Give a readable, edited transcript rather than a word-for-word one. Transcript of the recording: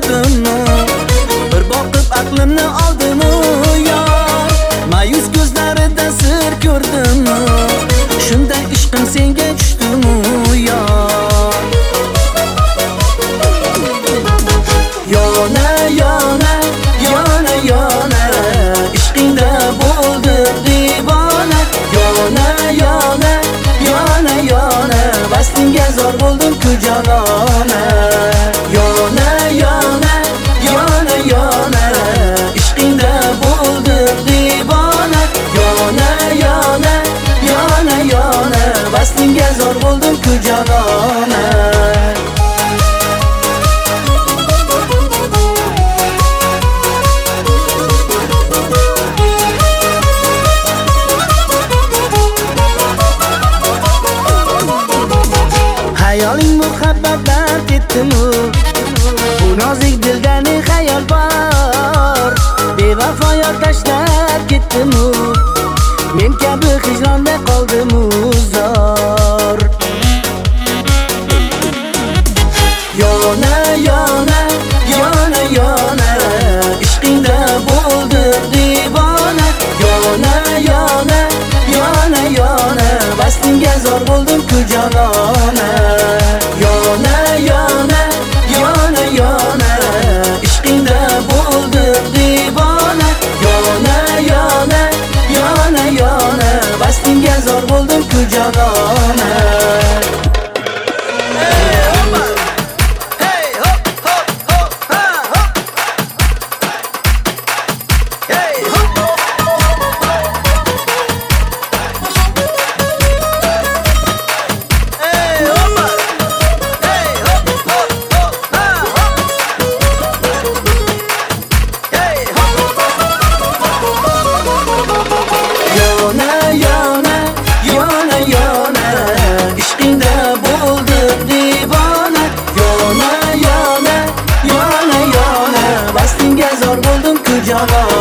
ko'rdimmi? Bir boqib aqlimni oldimi yor? Mayus ko'zlarida sir ko'rdimmi? Shunda ishqim senga tushdimi yor? Yona yona yona yona ishqingda bo'ldim divona. Yona yona yona yona vaslinga zor bo'ldim-ku jonona. Yona yona yona yona ishqingda bo'ldim divona. Yona yona yona yona vaslinga zor bo'ldim-ku jonona. Hayoling muhabbatdan ketdimi? Bu nozik dilda ne xayol bor? Bevafo yor tashlab ketdimi? Men kabi hijronda qoldimi zor? Yona yona yona yona ishqingda bo'ldim divona. Yona yona yona yona vaslinga zor bo'ldim-ku jonona. Yona yona yona yona ishqingda bo'ldim divona. Yona yona yona yona vaslinga zor bo'ldim-ku jonona. Yona yona yona yona ishqingda bo'ldim divona. Yona yona yona yona vaslinga zor bo'ldim-ku jonona.